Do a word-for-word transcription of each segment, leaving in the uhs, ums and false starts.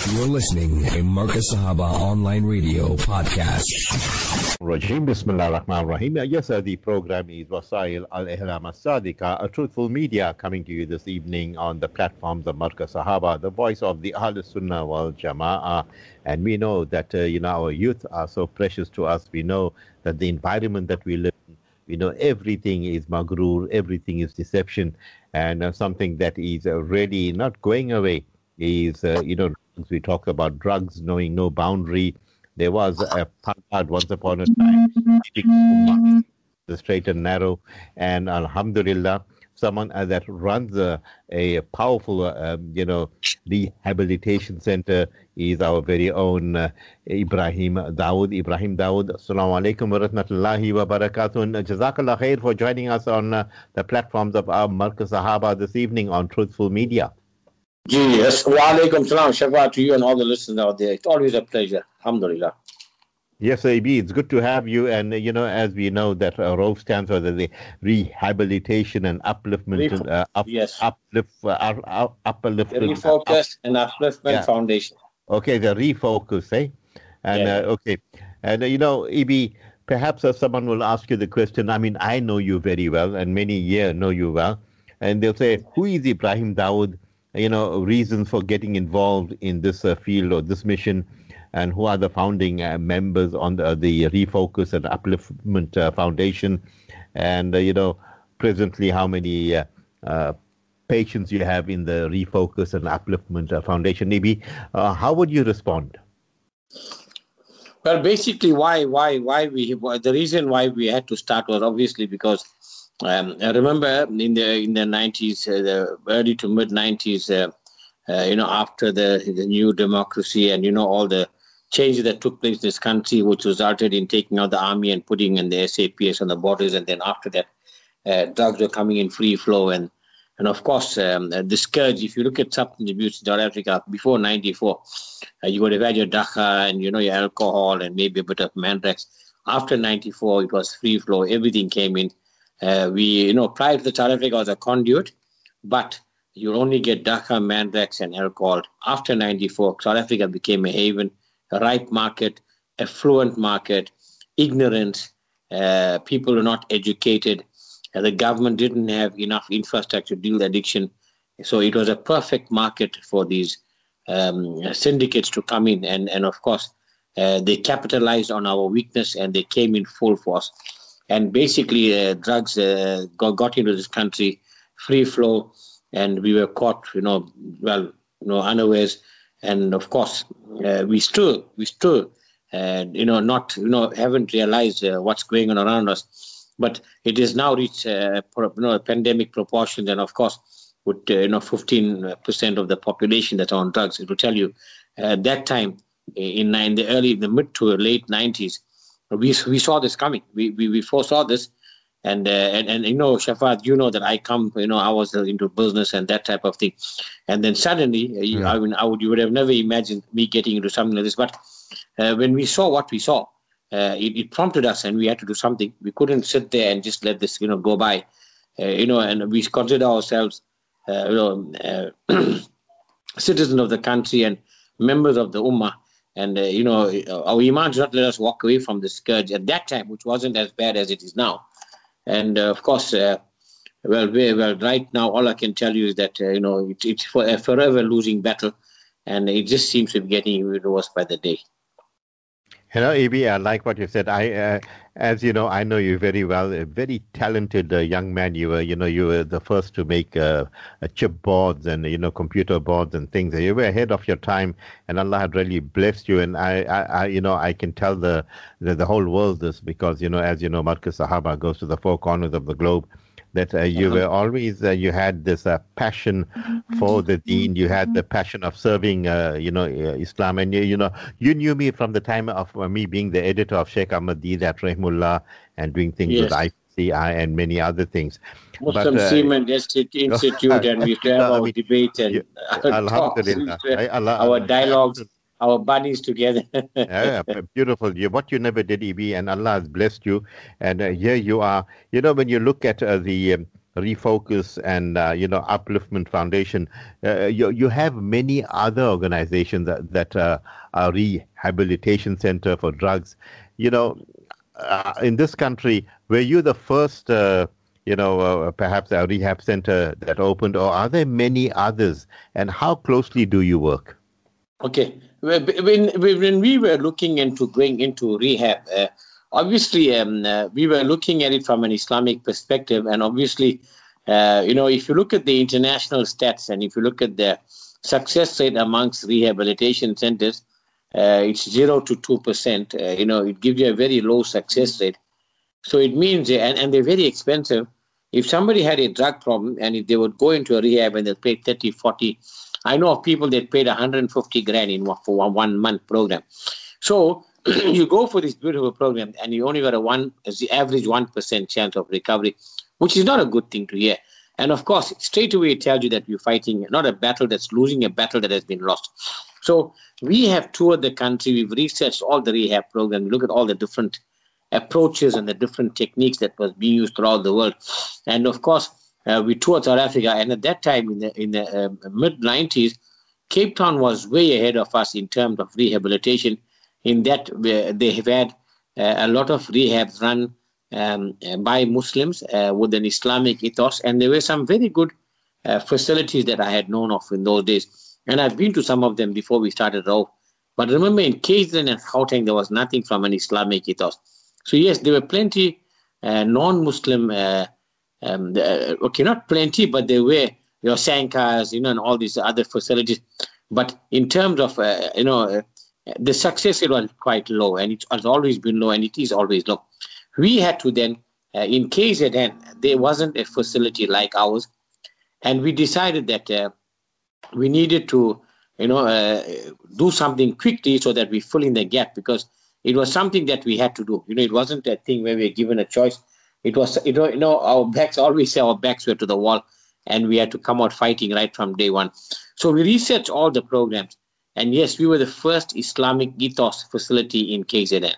You're listening to Marcus Sahaba Online Radio Podcast. Rajim, Bismillah Rahman Rahim. Yes, sir, the program is Wasail Al-Ihram As-Sadiqa, a truthful media coming to you this evening on the platforms of Marcus Sahaba, the voice of the Ahl Sunnah wal Jama'ah. And we know that, uh, you know, our youth are so precious to us. We know that the environment that we live in, we know everything is maghrur, everything is deception, and uh, something that is uh, really not going away is, uh, you know, we talk about drugs knowing no boundary. There was a Pantad once upon a time, the straight and narrow, and Alhamdulillah, someone uh, that runs a, a powerful, uh, um, you know, rehabilitation center is our very own uh, Ibrahim Dawood. Ibrahim Dawood, Assalamu alaikum wa rahmatullahi wa barakatuh. And Jazakallah khair for joining us on uh, the platforms of our Marcus Sahaba this evening on Truthful Media. Yes, wa alaikum salam, Shafa to you and all the listeners out there. It's always a pleasure. Alhamdulillah. Yes, A B, it's good to have you. And, uh, you know, as we know that uh, R O V stands for the, the Rehabilitation and Upliftment. Refo- uh, up, yes. Uplift, uh, up, up, uplift, Refocus uh, up, and Upliftment yeah. Foundation. Okay, the Refocus, eh? And, yeah. uh, okay. And, uh, you know, A B, perhaps uh, someone will ask you the question. I mean, I know you very well, and many here know you well. And they'll say, who is Ibrahim Dawood? You know, reasons for getting involved in this uh, field or this mission, and who are the founding uh, members on the, the Refocus and Upliftment uh, Foundation, and, uh, you know, presently how many uh, uh, patients you have in the Refocus and Upliftment uh, Foundation. Maybe, uh, how would you respond? Well, basically, why, why, why we, the reason why we had to start was obviously because Um, I remember in the in the nineties, uh, the early to mid nineties, uh, uh, you know, after the the new democracy and you know all the changes that took place in this country, which resulted in taking out the army and putting in the S A P S on the borders, and then after that, uh, drugs were coming in free flow, and and of course um, the scourge. If you look at substance abuse in South Africa before ninety-four, uh, you would have had your dacha and you know your alcohol and maybe a bit of mandrax. After ninety-four, it was free flow. Everything came in. Uh, we, you know, prior to the South Africa was a conduit, but you only get dacha, mandrax, and alcohol. After ninety-four, South Africa became a haven, a ripe market, affluent market, ignorance. Uh, people are not educated. Uh, the government didn't have enough infrastructure to deal with addiction. So it was a perfect market for these um, syndicates to come in. And, and of course, uh, they capitalized on our weakness and they came in full force. And basically, uh, drugs uh, got, got into this country, free flow, and we were caught, you know, well, you know, unawares. And of course, uh, we still, we still, uh, you know, not, you know, haven't realized uh, what's going on around us. But it is now reached, uh, you know, pandemic proportions, and of course, with uh, you know, fifteen percent of the population that's on drugs. It will tell you, uh, that time in, in the early, the mid to late nineties. We we saw this coming. We we, we foresaw this, and, uh, and and you know, Shafat, you know that I come. You know, I was into business and that type of thing, and then suddenly, yeah. I mean, I would you would have never imagined me getting into something like this. But uh, when we saw what we saw, uh, it, it prompted us, and we had to do something. We couldn't sit there and just let this, you know, go by, uh, you know. And we consider ourselves, uh, you know, uh, citizens of the country and members of the Ummah. And, uh, you know, our Iman did not let us walk away from the scourge at that time, which wasn't as bad as it is now. And, uh, of course, uh, well, we, well, right now, all I can tell you is that, uh, you know, it, it's for a forever losing battle. And it just seems to be getting worse by the day. Hello, A B. I like what you said. I, uh, as you know, I know you very well. A very talented uh, young man. You were, you know, you were the first to make uh, uh, chip boards and you know computer boards and things. You were ahead of your time, and Allah had really blessed you. And I, I, I you know, I can tell the, the the whole world this because you know, as you know, Marcus Sahaba goes to the four corners of the globe. That uh, you were always, uh, you had this uh, passion for the deen. You had the passion of serving, uh, you know, uh, Islam. And, you, you know, you knew me from the time of uh, me being the editor of Sheikh Ahmad Deed at Rahimullah and doing things yes. with I C I and many other things. Muslim uh, Seamen Institute, and we have our I mean, debate and yeah, Alhamdulillah. Talks, our dialogues. Our bodies together. Yeah, beautiful. You, what you never did, E B, and Allah has blessed you. And uh, here you are. You know, when you look at uh, the um, Refocus and uh, you know Upliftment Foundation. Uh, you you have many other organizations that that uh, are rehabilitation center for drugs. You know, uh, in this country, were you the first? Uh, you know, uh, perhaps a rehab center that opened, or are there many others? And how closely do you work? Okay, when when we were looking into going into rehab, uh, obviously um, uh, we were looking at it from an Islamic perspective, and obviously, uh, you know, if you look at the international stats and if you look at the success rate amongst rehabilitation centers, uh, it's zero to two percent. Uh, you know, it gives you a very low success rate. So it means, and, and they're very expensive. If somebody had a drug problem and if they would go into a rehab and they pay thirty, forty, I know of people that paid one hundred fifty grand in for one, one month program. So you go for this beautiful program and you only got a one, as the average one percent chance of recovery, which is not a good thing to hear. And of course, straight away it tells you that you're fighting not a battle that's losing, a battle that has been lost. So we have toured the country. We've researched all the rehab programs. We look at all the different approaches and the different techniques that was being used throughout the world. And of course, uh, we toured South Africa. And at that time, in the, in the uh, mid nineties, Cape Town was way ahead of us in terms of rehabilitation, in that uh, they have had uh, a lot of rehabs run um, by Muslims uh, with an Islamic ethos. And there were some very good uh, facilities that I had known of in those days. And I've been to some of them before we started Rauf. But remember, in K Z N and Gauteng, there was nothing from an Islamic ethos. So yes, there were plenty uh, non-Muslim, uh, um, uh, okay, not plenty, but there were your Sankas, you know, and all these other facilities. But in terms of, uh, you know, uh, the success rate was quite low, and it has always been low, and it is always low. We had to then, uh, in K Z N, there wasn't a facility like ours, and we decided that uh, we needed to, you know, uh, do something quickly so that we fill in the gap, because it was something that we had to do. You know, it wasn't a thing where we were given a choice. It was, you know, you know, our backs, always say our backs were to the wall, and we had to come out fighting right from day one. So we researched all the programs. And yes, we were the first Islamic ethos facility in K Z N.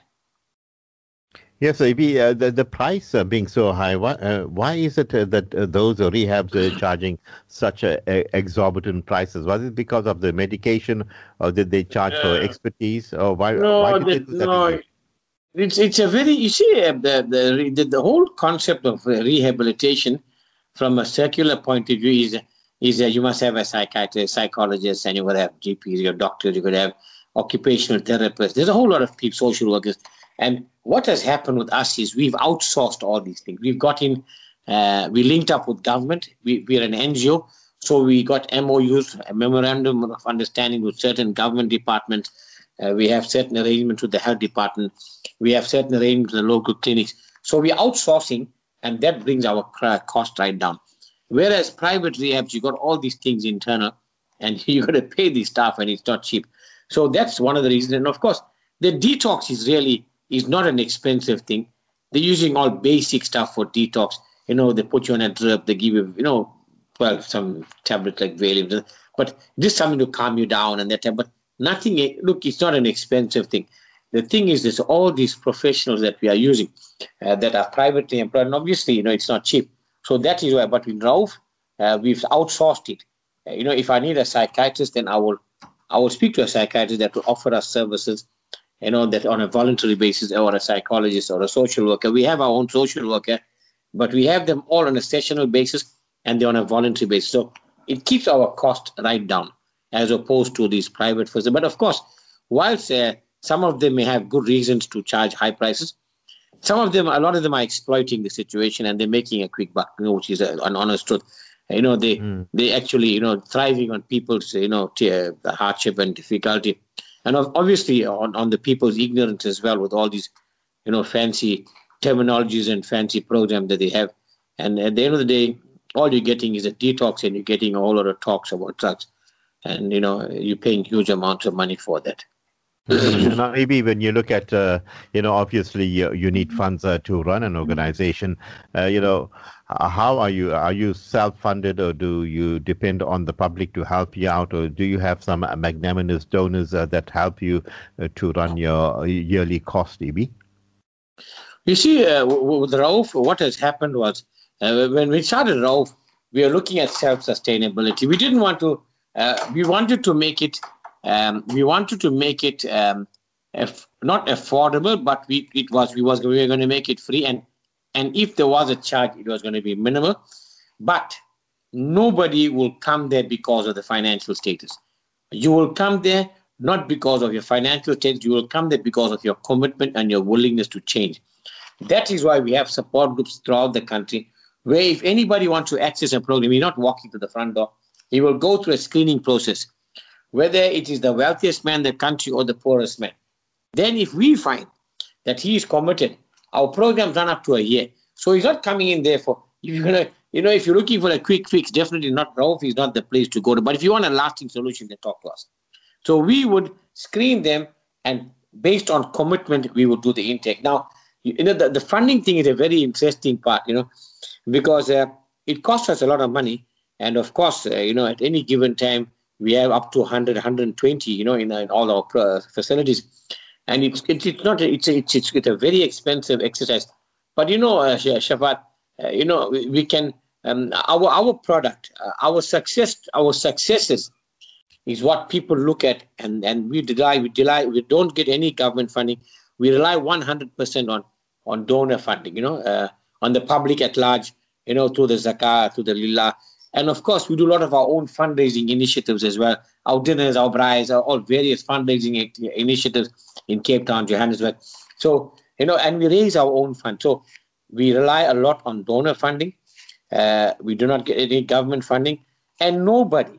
Yes, A B, uh, the, the price uh, being so high, why, uh, why is it uh, that uh, those rehabs are charging such a, a exorbitant prices? Was it because of the medication, or did they charge uh, for expertise? Or why, no, why did the, they do that? No, it's, it's a very, you see, uh, the, the, the, the whole concept of uh, rehabilitation from a circular point of view is, is uh, you must have a psychiatrist, psychologist, and you would have G Ps, your doctors, you could have occupational therapists. There's a whole lot of people, social workers. And what has happened with us is we've outsourced all these things. We've got in, uh, we linked up with government. We, we're an N G O, so we got M O Us, a memorandum of understanding with certain government departments. Uh, we have certain arrangements with the health department. We have certain arrangements with the local clinics. So we're outsourcing, and that brings our cost right down. Whereas private rehabs, you got all these things internal, and you got to pay the staff, and it's not cheap. So that's one of the reasons. And of course, the detox is really is not an expensive thing. They're using all basic stuff for detox. You know, they put you on a drip, they give you, you know, well, some tablets like Valium, but just something to calm you down and that. But nothing, look, it's not an expensive thing. The thing is, there's all these professionals that we are using uh, that are privately employed. And obviously, you know, it's not cheap. So that is why, but in Rauf, uh, we've outsourced it. Uh, you know, if I need a psychiatrist, then I will, I will speak to a psychiatrist that will offer us services, you know, that on a voluntary basis, or a psychologist or a social worker. We have our own social worker, but we have them all on a sessional basis, and they're on a voluntary basis. So it keeps our cost right down as opposed to these private facilities. But of course, whilst uh, some of them may have good reasons to charge high prices, some of them, a lot of them are exploiting the situation, and they're making a quick buck, you know, which is an honest truth. You know, they mm. they actually, you know, thriving on people's, you know, t- uh, hardship and difficulty. And obviously on, on the people's ignorance as well, with all these, you know, fancy terminologies and fancy programs that they have. And at the end of the day, all you're getting is a detox, and you're getting a whole lot of talks about drugs. And, you know, you're paying huge amounts of money for that. Now, maybe when you look at, uh, you know, obviously you, you need funds uh, to run an organization. Uh, you know, how are you? Are you self-funded, or do you depend on the public to help you out, or do you have some magnanimous donors uh, that help you uh, to run your yearly cost, E B? You see, uh, with Rauf, what has happened was uh, when we started Rauf, we were looking at self-sustainability. We didn't want to, uh, we wanted to make it, um, we wanted to make it um, If not affordable, but we it was we was we were going to make it free, and and if there was a charge, it was going to be minimal. But nobody will come there because of the financial status. You will come there not because of your financial status. You will come there because of your commitment and your willingness to change. That is why we have support groups throughout the country, where if anybody wants to access a program, he's not walking to the front door. He will go through a screening process, whether it is the wealthiest man in the country or the poorest man. Then if we find that he is committed, our programs run up to a year. So he's not coming in there for, if you're gonna, you know, if you're looking for a quick fix, definitely not Rauf is not the place to go to. But if you want a lasting solution, then talk to us. So we would screen them, and based on commitment, we would do the intake. Now, you know, the, the funding thing is a very interesting part, you know, because uh, it costs us a lot of money. And of course, uh, you know, at any given time, we have up to one hundred, one hundred twenty, you know, in, in all our uh, facilities. And it's, it's it's not a, it's a, it's it's a very expensive exercise, but you know, uh, Shafat, uh, you know, we, we can um, our our product, uh, our success, our successes, is what people look at, and and we rely we rely we don't get any government funding. We rely one hundred percent on on donor funding, you know, uh, on the public at large, you know, through the Zakah, through the Lillah. And of course, we do a lot of our own fundraising initiatives as well. Our dinners, our brides, our all various fundraising initiatives in Cape Town, Johannesburg. So, you know, and we raise our own fund. So we rely a lot on donor funding. Uh, we do not get any government funding. And nobody,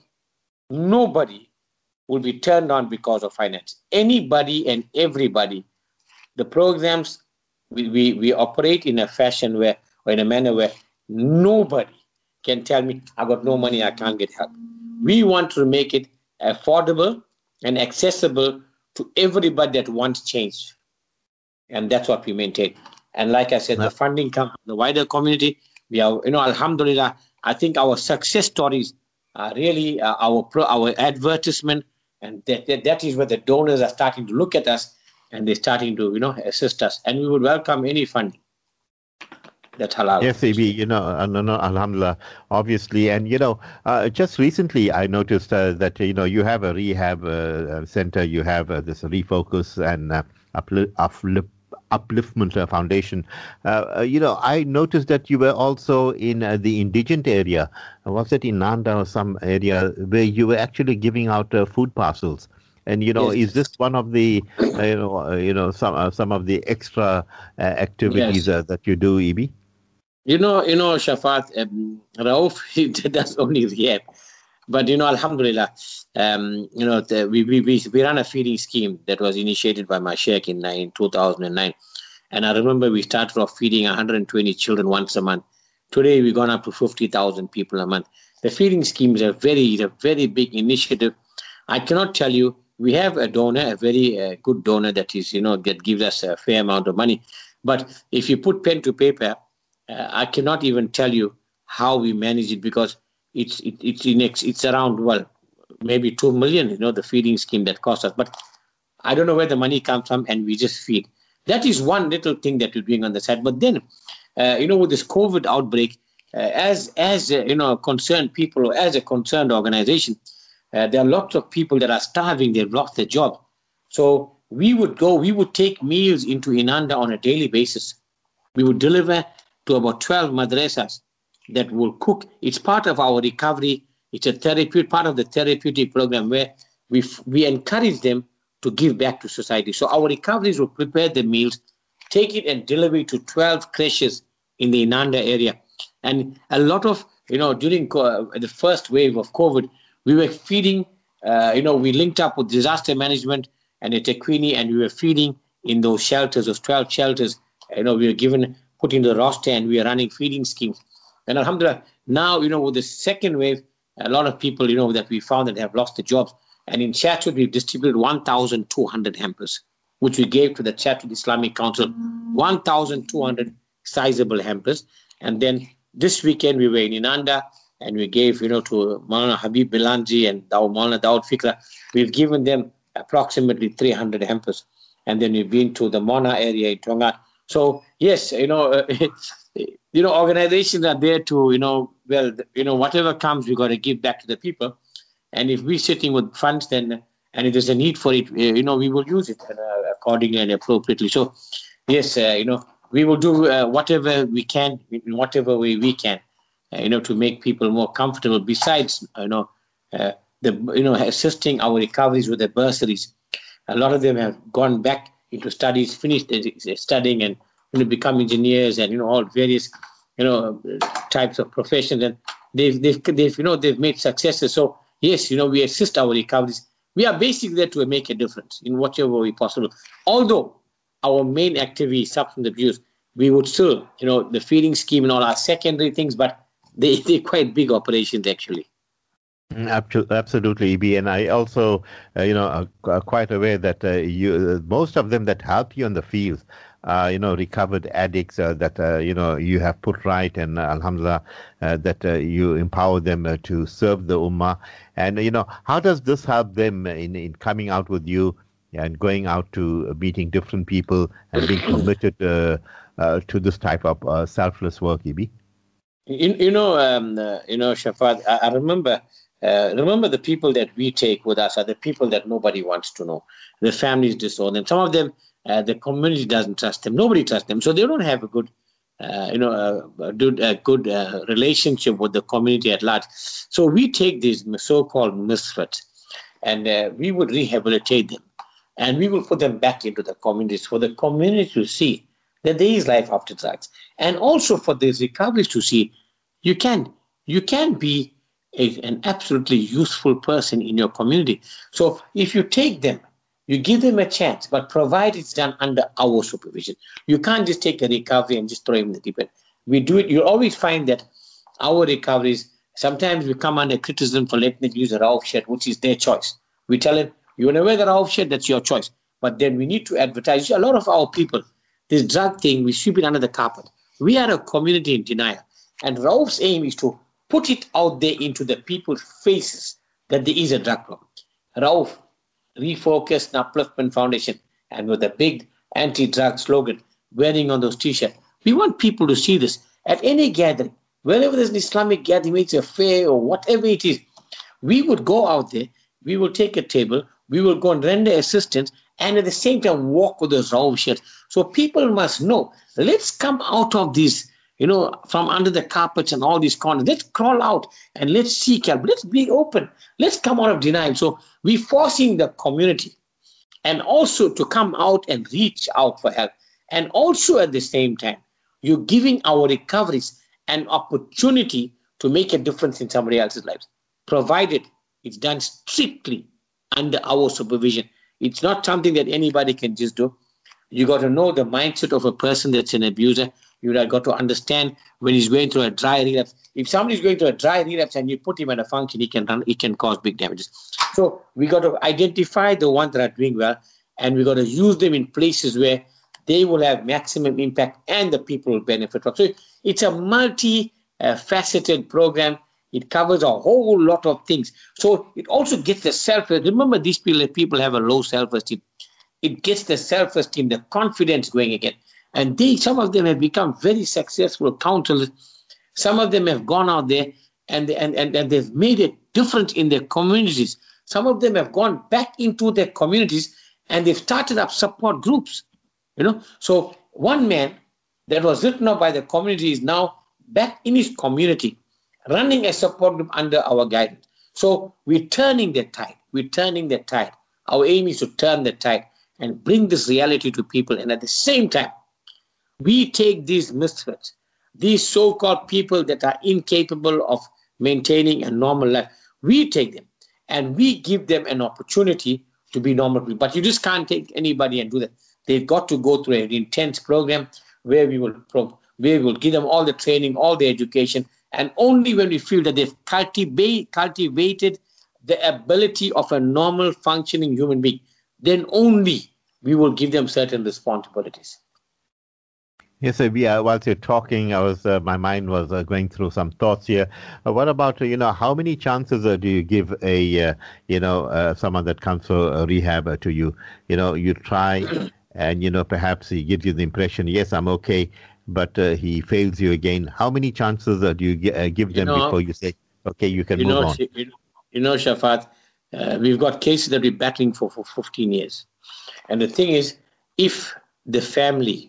nobody will be turned on because of finance. Anybody and everybody, the programs, we, we, we operate in a fashion where, or in a manner where nobody can tell me, I've got no money, I can't get help. We want to make it affordable and accessible to everybody that wants change. And that's what we maintain. And like I said, the funding comes from the wider community. We are, you know, alhamdulillah, I think our success stories are really uh, our pro, our advertisement, and that, that, that is where the donors are starting to look at us, and they're starting to, you know, assist us. And we would welcome any funding. That's halal. Yes, A B, you know, uh, no, no, alhamdulillah, obviously. And, you know, uh, just recently I noticed uh, that, you know, you have a rehab uh, center, you have uh, this Refocus and uh, Upli- Uplift, Upliftment uh, Foundation. Uh, uh, you know, I noticed that you were also in uh, the indigent area. Was it in Nanda or some area where you were actually giving out uh, food parcels? And, you know, yes. Is this one of the, uh, you know, uh, you know, some uh, some of the extra uh, activities yes. uh, that you do, E B? You know, you know, Shafat, um, Rauf, he does only rehab. But, you know, alhamdulillah, um, you know, the, we, we, we, we ran a feeding scheme that was initiated by my sheikh in, in two thousand nine. And I remember we started off feeding one hundred twenty children once a month. Today, we've gone up to fifty thousand people a month. The feeding scheme is a very, a very big initiative. I cannot tell you, we have a donor, a very uh, good donor that is, you know, that gives us a fair amount of money. But if you put pen to paper, Uh, I cannot even tell you how we manage it, because it's it, it's in ex, it's around, well, maybe two million, you know, the feeding scheme that costs us. But I don't know where the money comes from, and we just feed. That is one little thing that we're doing on the side. But then, uh, you know, with this COVID outbreak, uh, as as uh, you know, concerned people, or as a concerned organization, uh, there are lots of people that are starving. They've lost their job. So we would go, we would take meals into Inanda on a daily basis. We would deliver to about twelve madrasas that will cook. It's part of our recovery. It's a therapeutic part of the therapeutic program where we we encourage them to give back to society. So our recoveries will prepare the meals, take it and deliver it to twelve creches in the Inanda area. And a lot of, you know, during uh, the first wave of COVID, we were feeding, uh, you know, we linked up with disaster management and eThekwini, and we were feeding in those shelters, those twelve shelters. You know, we were given put into the roster, and we are running feeding schemes. And alhamdulillah, now, you know, with the second wave, a lot of people, you know, that we found that have lost their jobs. And in Chatswood, we've distributed one thousand two hundred hampers, which we gave to the Chatswood Islamic Council, one thousand two hundred sizable hampers. And then this weekend, we were in Inanda, and we gave, you know, to Maulana Habib Bilanji and Maulana Daud Fikra. We've given them approximately three hundred hampers. And then we've been to the Mona area in Tonga. So, yes, you know, uh, you know, organizations are there to, you know, well, you know, whatever comes, we got to give back to the people. And if we're sitting with funds, then, and if there's a need for it, you know, we will use it uh, accordingly and appropriately. So, yes, uh, you know, we will do uh, whatever we can, in whatever way we can, uh, you know, to make people more comfortable. Besides, you know, uh, the, you know, assisting our recoveries with the bursaries. A lot of them have gone back into studies, finished studying, and you know, become engineers and you know all various you know types of professions, and they've they've they've you know they've made successes. So yes, you know we assist our recoveries. We are basically there to make a difference in whatever way possible. Although our main activity is substance abuse, we would still you know the feeding scheme and all are secondary things, but they they're quite big operations actually. Absolutely, E B, and I also, uh, you know, are quite aware that uh, you, uh, most of them that help you in the field, uh, you know, recovered addicts uh, that uh, you know you have put right, and uh, alhamdulillah, uh, that uh, you empower them uh, to serve the ummah. And you know, how does this help them in in coming out with you and going out to meeting different people and being committed uh, uh, to this type of uh, selfless work, E B? You, you know, um, uh, you know, Shafat, I, I remember. Uh, remember, the people that we take with us are the people that nobody wants to know. The families disown them. Some of them, uh, the community doesn't trust them. Nobody trusts them. So they don't have a good, uh, you know, a, a good, a good uh, relationship with the community at large. So we take these so-called misfits and uh, we would rehabilitate them. And we will put them back into the communities for the community to see that there is life after drugs. And also for these recoveries to see you can, you can be A, an absolutely useful person in your community. So if you take them, you give them a chance, but provide it's done under our supervision. You can't just take a recovery and just throw him in the deep end. We do it. You'll always find that our recoveries, sometimes we come under criticism for letting them use a Rauf shirt, which is their choice. We tell them, you want to wear the Rauf shirt, that's your choice. But then we need to advertise. A lot of our people, this drug thing, we sweep it under the carpet. We are a community in denial. And Rauf's aim is to put it out there into the people's faces that there is a drug problem. Rauf, Refocus and Upliftment Foundation, and with a big anti-drug slogan wearing on those t-shirts. We want people to see this at any gathering, wherever there's an Islamic gathering, it's a fair or whatever it is. We would go out there, we will take a table, we will go and render assistance, and at the same time walk with those Rauf shirts. So people must know, let's come out of these, you know, from under the carpets and all these corners. Let's crawl out and let's seek help. Let's be open. Let's come out of denial. So we're forcing the community and also to come out and reach out for help. And also at the same time, you're giving our recoveries an opportunity to make a difference in somebody else's lives, provided it's done strictly under our supervision. It's not something that anybody can just do. You got to know the mindset of a person that's an abuser. You have got to understand when he's going through a dry relapse. If somebody's going through a dry relapse and you put him at a function, he can run, he can cause big damages. So we got to identify the ones that are doing well, and we got to use them in places where they will have maximum impact and the people will benefit from. So it's a multi-faceted program. It covers a whole lot of things. So it also gets the self. Remember, these people people have a low self-esteem. It gets the self-esteem, the confidence going again. And they, some of them have become very successful counselors. Some of them have gone out there and, and, and, and they've made a difference in their communities. Some of them have gone back into their communities and they've started up support groups. You know, so one man that was written up by the community is now back in his community, running a support group under our guidance. So we're turning the tide. We're turning the tide. Our aim is to turn the tide and bring this reality to people. And at the same time, we take these misfits, these so-called people that are incapable of maintaining a normal life, we take them and we give them an opportunity to be normal people. But you just can't take anybody and do that. They've got to go through an intense program where we will pro- where we will give them all the training, all the education, and only when we feel that they've cultivate, cultivated the ability of a normal functioning human being, then only we will give them certain responsibilities. Yes, sir. Yeah, whilst you're talking, I was uh, my mind was uh, going through some thoughts here. Uh, what about uh, you know how many chances uh, do you give a uh, you know uh, someone that comes for uh, rehab uh, to you? You know, you try, and you know perhaps he gives you the impression, yes, I'm okay, but uh, he fails you again. How many chances uh, do you gi- uh, give them You know, before you say, okay, you can you move know, on? you you know, Shafat, uh, we've got cases that we're battling for for fifteen years. And the thing is, if the family,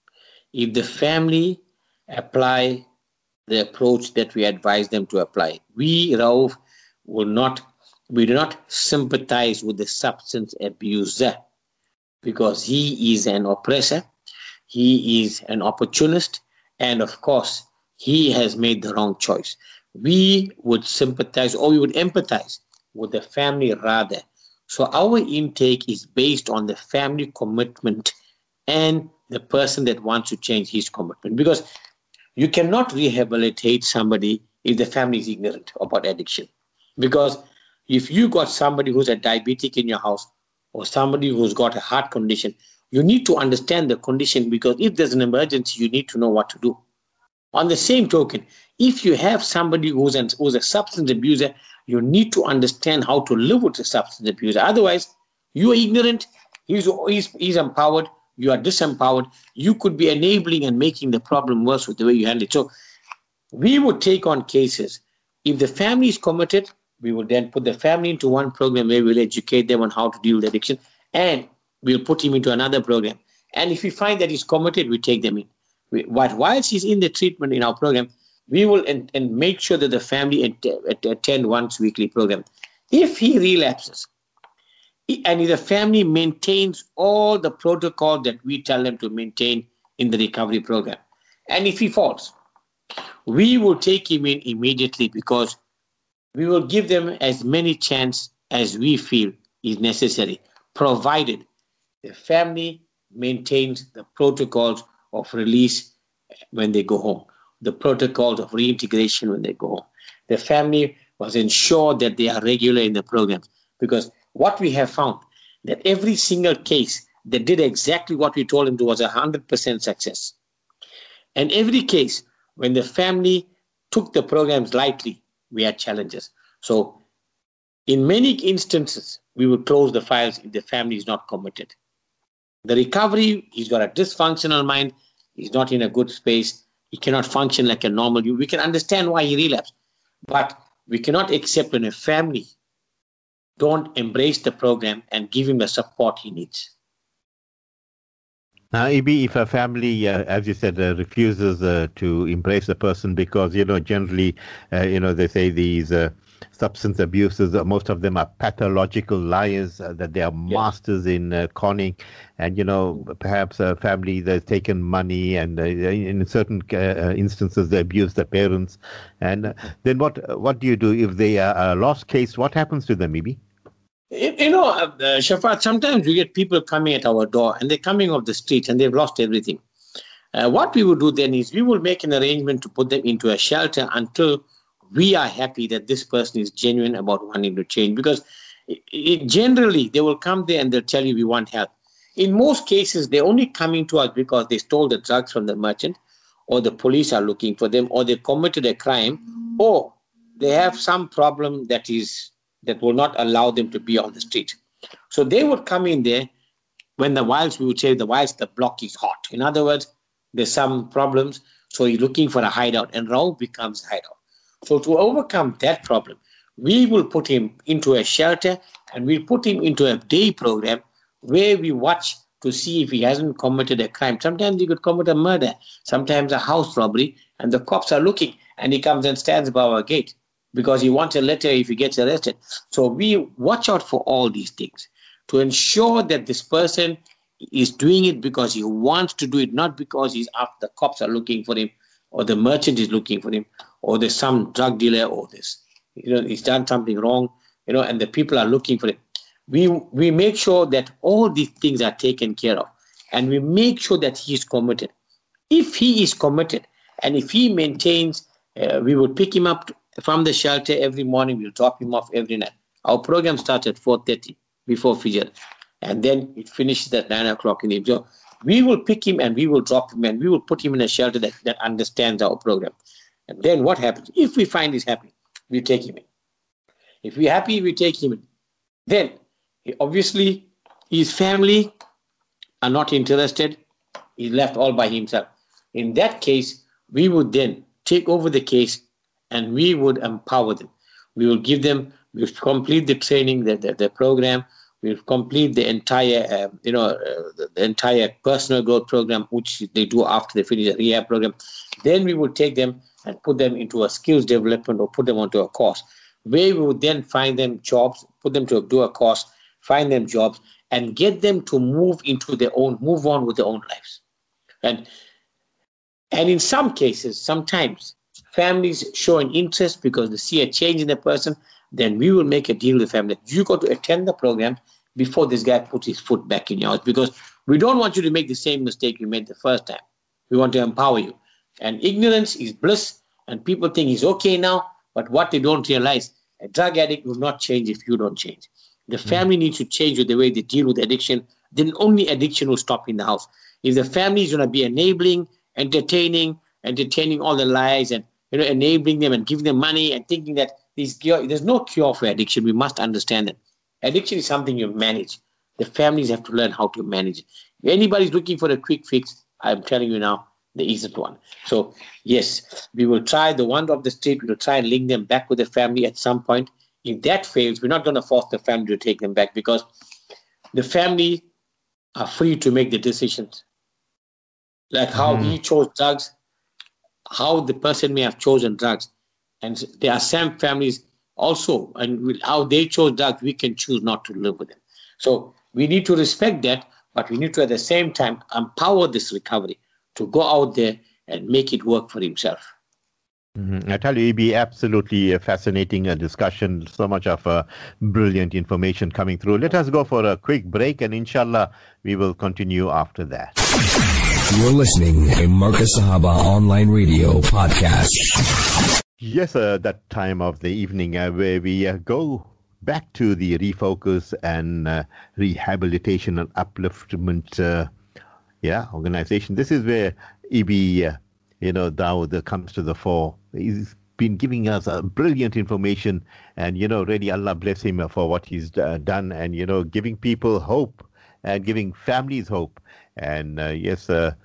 if the family apply the approach that we advise them to apply, we, Rauf, will not, we do not sympathize with the substance abuser because he is an oppressor, he is an opportunist, and of course, he has made the wrong choice. We would sympathize or we would empathize with the family rather. So our intake is based on the family commitment and the person that wants to change his commitment. Because you cannot rehabilitate somebody if the family is ignorant about addiction. Because if you got somebody who's a diabetic in your house or somebody who's got a heart condition, you need to understand the condition because if there's an emergency, you need to know what to do. On the same token, if you have somebody who's, an, who's a substance abuser, you need to understand how to live with the substance abuser. Otherwise, you are ignorant, he's, he's, he's empowered, you are disempowered. You could be enabling and making the problem worse with the way you handle it. So we would take on cases. If the family is committed, we will then put the family into one program where we'll educate them on how to deal with addiction, and we'll put him into another program. And if we find that he's committed, we take them in. We, but whilst he's in the treatment in our program, we will and, and make sure that the family att- attend once weekly program. If he relapses, and if the family maintains all the protocol that we tell them to maintain in the recovery program, and if he falls, we will take him in immediately because we will give them as many chances as we feel is necessary, provided the family maintains the protocols of release when they go home, the protocols of reintegration when they go home. The family was ensured that they are regular in the programs because what we have found that every single case that did exactly what we told them to was a one hundred percent success. And every case, when the family took the programs lightly, we had challenges. So in many instances, we would close the files if the family is not committed. The recovery, he's got a dysfunctional mind, he's not in a good space, he cannot function like a normal you. We can understand why he relapsed, but we cannot accept when a family don't embrace the program and give him the support he needs. Now, Ibi, if a family, uh, as you said, uh, refuses uh, to embrace a person because, you know, generally, uh, you know, they say these uh, substance abusers, uh, most of them are pathological liars, uh, that they are yeah. masters in uh, conning. And, you know, perhaps a family that's taken money and uh, in certain uh, instances they abuse their parents. And uh, then what what do you do if they are a lost case? What happens to them, Ibi? You know, uh, Shafat, sometimes we get people coming at our door and they're coming off the street and they've lost everything. Uh, what we will do then is we will make an arrangement to put them into a shelter until we are happy that this person is genuine about wanting to change. Because it, it, generally, they will come there and they'll tell you we want help. In most cases, they're only coming to us because they stole the drugs from the merchant, or the police are looking for them, or they committed a crime, or they have some problem that is that will not allow them to be on the street. So they would come in there when the whilst we would say the whilst the block is hot. In other words, there's some problems, so he's looking for a hideout, and Rauf becomes hideout. So to overcome that problem, we will put him into a shelter and we'll put him into a day program where we watch to see if he hasn't committed a crime. Sometimes he could commit a murder, sometimes a house robbery, and the cops are looking, and he comes and stands by our gate because he wants a letter if he gets arrested. So we watch out for all these things to ensure that this person is doing it because he wants to do it, not because he's after the cops are looking for him, or the merchant is looking for him, or there's some drug dealer, or this, you know, he's done something wrong, you know, and the people are looking for him. We we make sure that all these things are taken care of, and we make sure that he is committed. If he is committed, and if he maintains, uh, we will pick him up from the shelter every morning. We'll drop him off every night. Our program starts at four thirty before Fajr, and then it finishes at nine o'clock in the evening. So we will pick him and we will drop him and we will put him in a shelter that, that understands our program. And then what happens? If we find he's happy, we take him in. If we're happy, we take him in. Then, obviously, his family are not interested. He's left all by himself. In that case, we would then take over the case and we would empower them. We will give them, we will complete the training, the, the, the program, we will complete the entire, uh, you know, uh, the, the entire personal growth program, which they do after they finish the rehab program. Then we will take them and put them into a skills development or put them onto a course, where we would then find them jobs, put them to do a course, find them jobs, and get them to move into their own, move on with their own lives. And, and in some cases, sometimes, families show an interest because they see a change in the person, then we will make a deal with the family. You got to attend the program before this guy puts his foot back in your house, because we don't want you to make the same mistake you made the first time. We want to empower you. And ignorance is bliss, and people think he's okay now, but what they don't realize, a drug addict will not change if you don't change. The family mm. needs to change with the way they deal with addiction. Then only addiction will stop in the house. If the family is going to be enabling, entertaining, entertaining all the lies and you know, enabling them and giving them money and thinking that these, there's no cure for addiction. We must understand that. Addiction is something you manage. The families have to learn how to manage it. If anybody's looking for a quick fix, I'm telling you now, there isn't one. So, yes, we will try the wonder of the state. We will try and link them back with the family at some point. If that fails, we're not going to force the family to take them back, because the family are free to make the decisions. Like how mm. he chose drugs, how the person may have chosen drugs. And there are some families also, and how they chose drugs, we can choose not to live with them. So we need to respect that, but we need to at the same time empower this recovery to go out there and make it work for himself. Mm-hmm. I tell you, it'd be absolutely a fascinating uh, discussion. So much of uh, brilliant information coming through. Let us go for a quick break, and inshallah, we will continue after that. You're listening to Marcus Sahaba Online Radio Podcast. Yes, uh, that time of the evening uh, where we uh, go back to the refocus and uh, rehabilitation and upliftment uh, yeah, organization. This is where E B, uh, you know, Dawood comes to the fore. He's been giving us uh, brilliant information, and, you know, really Allah bless him for what he's uh, done, and, you know, giving people hope and giving families hope. And uh, yes, uh,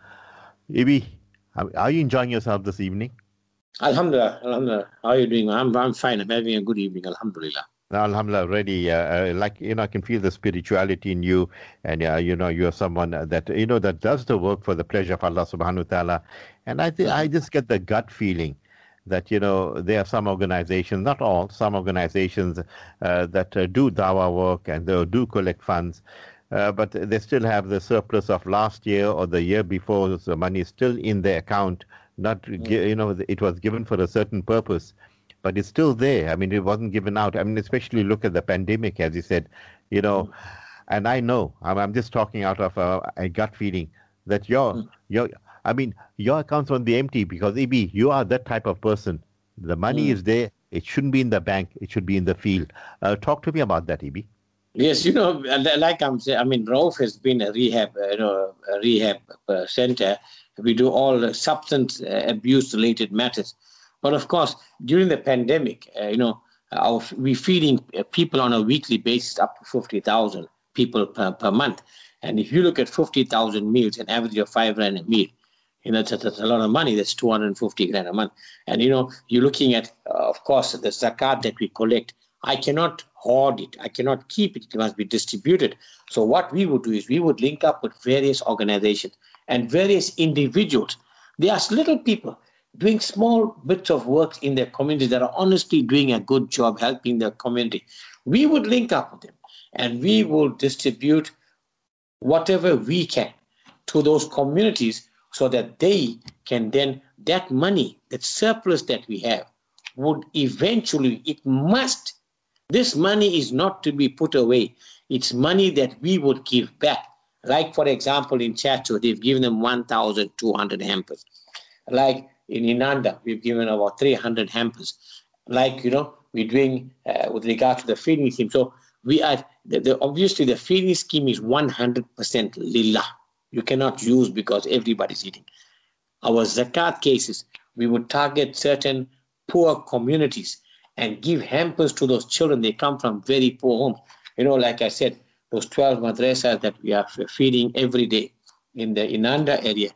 E B, are you enjoying yourself this evening? Alhamdulillah, Alhamdulillah. How are you doing? I'm, I'm fine. I'm having a good evening, Alhamdulillah. Alhamdulillah, already, uh, uh, like, you know, I can feel the spirituality in you, and, uh, you know, you're someone that, you know, that does the work for the pleasure of Allah subhanahu wa ta'ala. And I think I just get the gut feeling that, you know, there are some organizations, not all, some organizations uh, that uh, do dawah work and they do collect funds, uh, but they still have the surplus of last year or the year before, so money is still in their account, not, mm. you know, it was given for a certain purpose. But it's still there. I mean, it wasn't given out. I mean, especially look at the pandemic, as you said, you know, mm. and I know, I'm, I'm just talking out of a, a gut feeling that your, mm. your, I mean, your accounts won't be empty because, E B, you are that type of person. The money mm. is there. It shouldn't be in the bank. It should be in the field. Uh, talk to me about that, E B. Yes, you know, like I'm saying, I mean, Rauf has been a rehab, uh, you know, a rehab uh, center. We do all uh, substance uh, abuse-related matters. But of course, during the pandemic, uh, you know, our, we're feeding uh, people on a weekly basis up to fifty thousand people per, per month. And if you look at fifty thousand meals, an average of five rand a meal, you know, that's, that's a lot of money. That's two hundred fifty grand a month. And, you know, you're looking at, uh, of course, the zakat that we collect. I cannot hoard it. I cannot keep it. It must be distributed. So what we would do is we would link up with various organizations and various individuals. They are little people doing small bits of work in their community that are honestly doing a good job helping their community. We would link up with them and we will distribute whatever we can to those communities so that they can then, that money, that surplus that we have, would eventually, it must, this money is not to be put away. It's money that we would give back. Like, for example, in Chacho, they've given them one thousand two hundred hampers. Like, in Inanda, we've given about three hundred hampers. Like, you know, we're doing uh, with regard to the feeding scheme. So we are, the, the, obviously the feeding scheme is one hundred percent lillah. You cannot use because everybody's eating. Our zakat cases, we would target certain poor communities and give hampers to those children. They come from very poor homes. You know, like I said, those twelve madrasas that we are feeding every day in the Inanda area,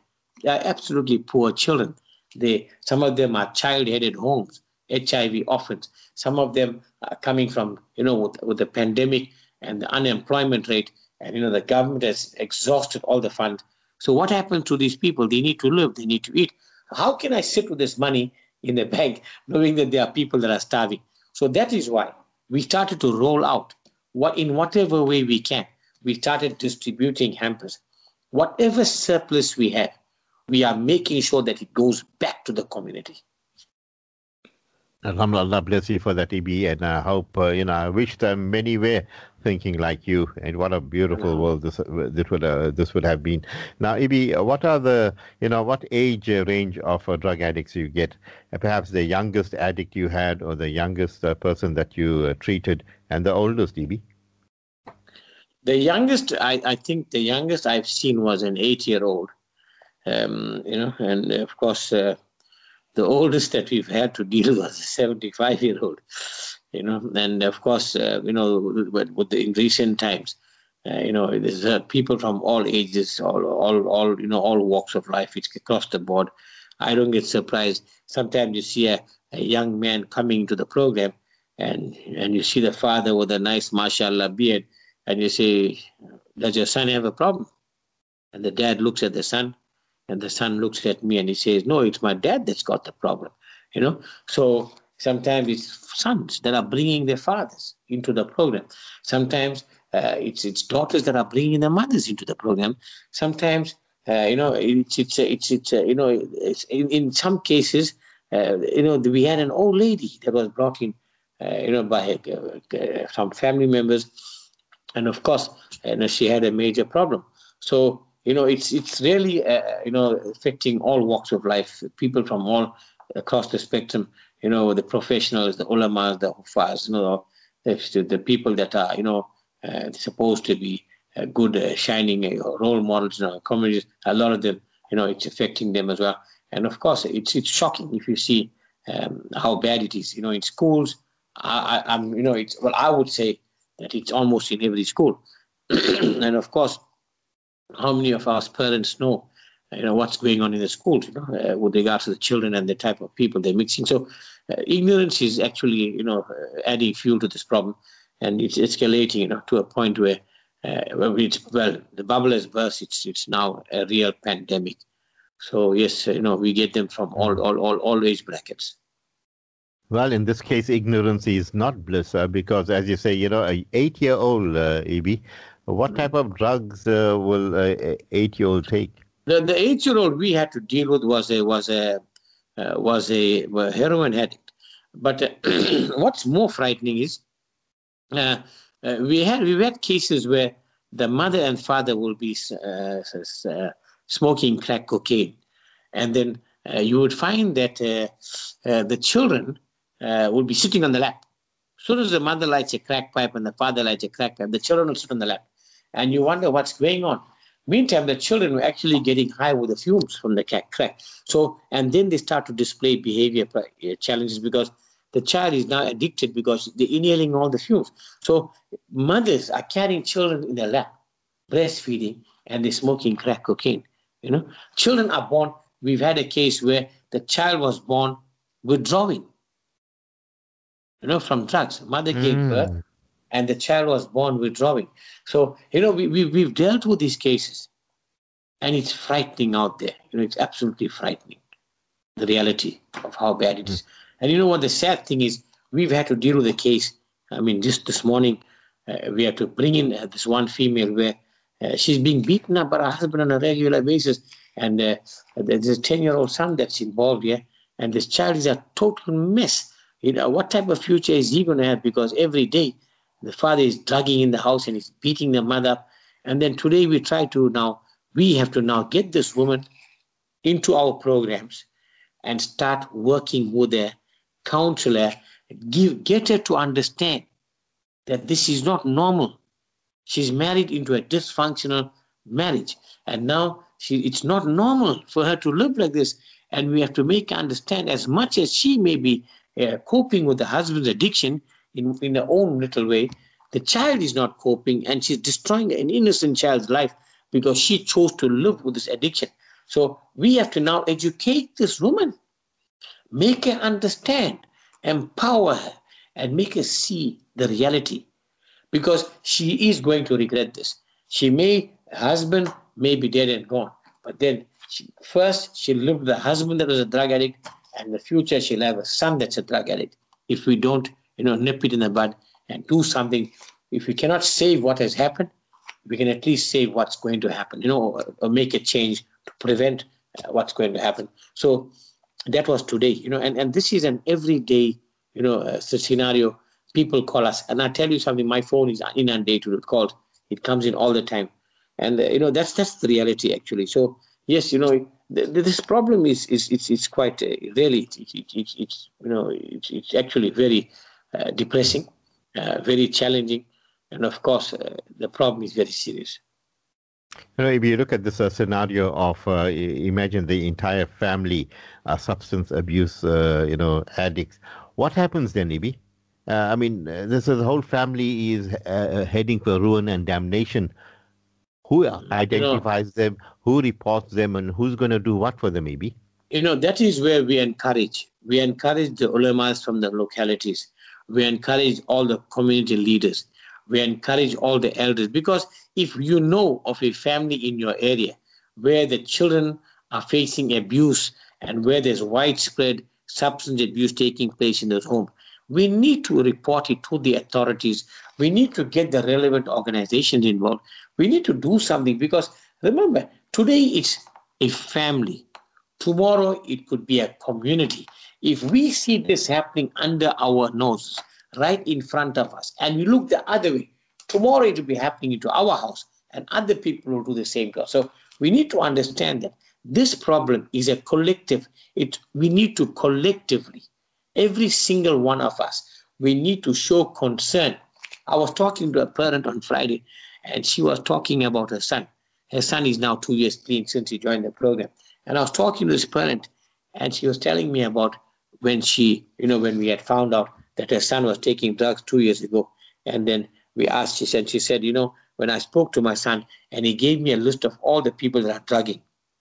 They are absolutely poor children. They, some of them are child-headed homes, H I V orphans. Some of them are coming from, you know, with, with the pandemic and the unemployment rate, and, you know, the government has exhausted all the funds. So what happens to these people? They need to live, they need to eat. How can I sit with this money in the bank knowing that there are people that are starving? So that is why we started to roll out, what in whatever way we can. We started distributing hampers. Whatever surplus we have, we are making sure that it goes back to the community. Alhamdulillah, bless you for that, E B, and I hope, uh, you know, I wish them many were thinking like you, and what a beautiful world this this would uh, this would have been. Now, E B, what are the, you know, what age uh, range of uh, drug addicts you get? Uh, perhaps the youngest addict you had, or the youngest uh, person that you uh, treated, and the oldest, E B? The youngest, I, I think the youngest I've seen was an eight-year-old, um, you know, and of course, uh, the oldest that we've had to deal with was a seventy-five-year-old, you know, and of course, uh, you know, with, with the, in recent times, uh, you know, there's uh, people from all ages, all, all, all, you know, all walks of life. It's across the board. I don't get surprised. Sometimes you see a, a young man coming to the program, and and you see the father with a nice mashallah beard, and you say, "Does your son have a problem?" And the dad looks at the son. And the son looks at me and he says, "No, it's my dad that's got the problem." You know, so sometimes it's sons that are bringing their fathers into the program. Sometimes uh, it's it's daughters that are bringing their mothers into the program. Sometimes, uh, you know, it's it's it's, it's uh, you know, it's, in in some cases, uh, you know, we had an old lady that was brought in, uh, you know, by uh, some family members, and of course, you know, she had a major problem. So, you know, it's it's really, uh, you know, affecting all walks of life, people from all across the spectrum, you know, the professionals, the ulamas, the huffaz, you know, the, the people that are, you know, uh, supposed to be uh, good, uh, shining uh, role models in our communities. A lot of them, you know, it's affecting them as well. And of course, it's it's shocking if you see um, how bad it is. You know, in schools, I, I, I'm, you know, it's, well, I would say that it's almost in every school. And of course, how many of us parents know, you know, what's going on in the schools, you know, uh, with regards to the children and the type of people they're mixing. So uh, ignorance is actually, you know, uh, adding fuel to this problem, and it's escalating, you know, to a point where, uh, where it's, well, the bubble has burst. It's it's now a real pandemic. So yes, you know, we get them from all all all, all age brackets. Well, in this case, ignorance is not bliss, uh, because, as you say, you know, an eight-year-old, uh, E B, what type of drugs uh, will an eight-year-old take? The the eight-year-old we had to deal with was a was a uh, was a, a heroin addict. But uh, what's more frightening is uh, uh, we had we had cases where the mother and father will be uh, uh, smoking crack cocaine, and then uh, you would find that uh, uh, the children uh, would be sitting on the lap. As soon as the mother lights a crack pipe and the father lights a crack pipe, the children will sit on the lap. And you wonder what's going on. Meantime, the children were actually getting high with the fumes from the crack. So, and then they start to display behavior challenges because the child is now addicted because they're inhaling all the fumes. So mothers are carrying children in their lap, breastfeeding, and they're smoking crack cocaine. You know, children are born. We've had a case where the child was born withdrawing, you know, from drugs. Mother gave Mm. birth, and the child was born withdrawing. So, you know, we, we, we've dealt with these cases, and it's frightening out there. You know, it's absolutely frightening, the reality of how bad it is. Mm. And you know what the sad thing is? We've had to deal with a case. I mean, just this morning, uh, we had to bring in uh, this one female where uh, she's being beaten up by her husband on a regular basis. And uh, there's a ten-year-old son that's involved here, and this child is a total mess. You know, what type of future is he going to have? Because every day, the father is drugging in the house and he's beating the mother up. And then today we try to now, we have to now get this woman into our programs and start working with a counselor, give, get her to understand that this is not normal. She's married into a dysfunctional marriage. And now she, it's not normal for her to live like this. And we have to make her understand, as much as she may be uh, coping with the husband's addiction, in, in her own little way, the child is not coping, and she's destroying an innocent child's life because she chose to live with this addiction. So we have to now educate this woman, make her understand, empower her, and make her see the reality. Because she is going to regret this. She may, her husband may be dead and gone, but then she, first she'll live with a husband that was a drug addict, and in the future she'll have a son that's a drug addict. If we don't, you know, nip it in the bud and do something, if we cannot save what has happened, we can at least save what's going to happen, you know, or, or make a change to prevent uh, what's going to happen. So that was today, you know, and, and this is an everyday, you know, uh, scenario. People call us, and I tell you something, my phone is inundated with calls. It comes in all the time. And, uh, you know, that's that's the reality, actually. So, yes, you know, th- th- this problem is, is it's, it's quite, uh, really, it's, it's, it's, it's, you know, it's, it's actually very uh, depressing, uh, very challenging. And, of course, uh, the problem is very serious. You know, if you look at this uh, scenario of, uh, imagine the entire family, uh, substance abuse, uh, you know, addicts, what happens then, Ibi? Uh, I mean, uh, this is, the whole family is uh, heading for ruin and damnation. Who identifies you know, them, who reports them, and who's going to do what for them, maybe? You know, that is where we encourage. We encourage the ulamas from the localities. We encourage all the community leaders. We encourage all the elders. Because if you know of a family in your area where the children are facing abuse and where there's widespread substance abuse taking place in the home, we need to report it to the authorities. We need to get the relevant organizations involved. We need to do something because, remember, today it's a family. Tomorrow it could be a community. If we see this happening under our noses, right in front of us, and we look the other way, tomorrow it will be happening into our house, and other people will do the same. So we need to understand that this problem is a collective. It, we need to collectively, every single one of us, we need to show concern. I was talking to a parent on Friday, and she was talking about her son. Her son is now two years clean since he joined the program. And I was talking to this parent, and she was telling me about when she, you know, when we had found out that her son was taking drugs two years ago. And then we asked, she said, she said, you know, when I spoke to my son, and he gave me a list of all the people that are drugging.